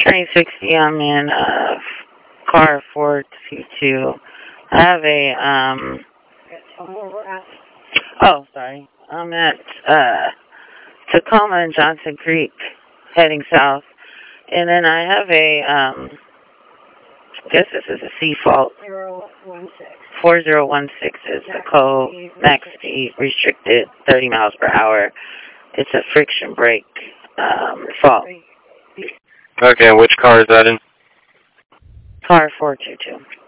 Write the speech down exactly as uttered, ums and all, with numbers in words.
twenty sixty, I'm in a car four two two. I have a, um... Oh, sorry. I'm at, uh, Tacoma and Johnson Creek, heading south. And then I have a, um... I guess this is a C fault. four zero one six is the code. Max speed restricted, thirty miles per hour. It's a friction brake um, fault. Okay, and which car is that in? Car four two two.